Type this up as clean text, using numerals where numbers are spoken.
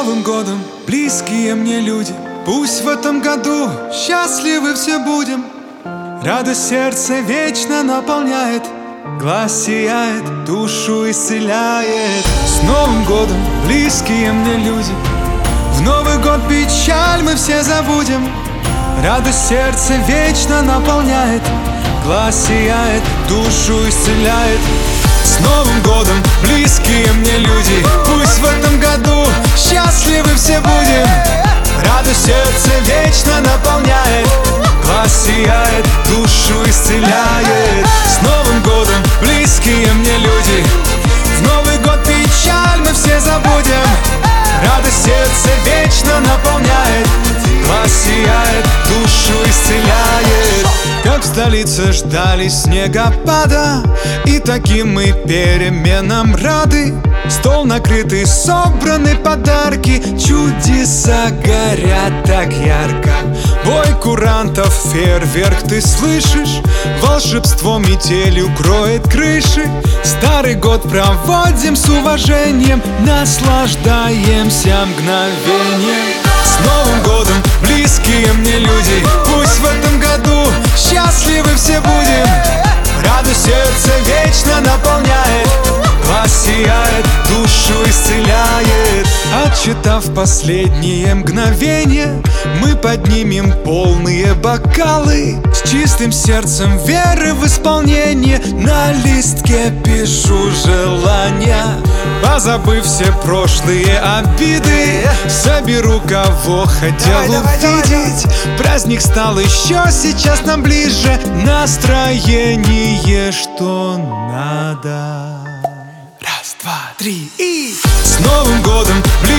Новым годом, близкие мне люди, пусть в этом году счастливы все будем. Радость сердце вечно наполняет, глаз сияет, душу исцеляет. С Новым годом, близкие мне люди, в Новый год печаль мы все забудем. Радость сердце вечно наполняет, глаз сияет, душу исцеляет. С Новым годом, близкие мне люди, пусть в этом году счастливы все будем. Радость сердце вечно наполняет, глаз сияет, душу исцеляет. С Новым годом, близкие мне люди, в Новый год печаль мы все забудем. Радость сердце вечно наполняет, глаз сияет, душу исцеляет. Как в столице ждали снегопада, и таким мы переменам рады. Стол накрытый, собраны подарки, чудеса горят так ярко. Бой курантов, фейерверк ты слышишь, волшебство метелью кроет крыши. Старый год проводим с уважением, наслаждаемся мгновением. С Новым годом, близкие мне люди, пусть в этом году счастливы все будем. Радость сердце вечно наполняет, глаз сияет, душу исцеляет. Отсчитав последние мгновения, мы поднимем полные бокалы. С чистым сердцем веры в исполнение на листке пишу желания. Позабыв все прошлые обиды, соберу кого хотел увидеть. Праздник стал еще сейчас нам ближе, настроение что надо. Раз, два, три и... С Новым годом,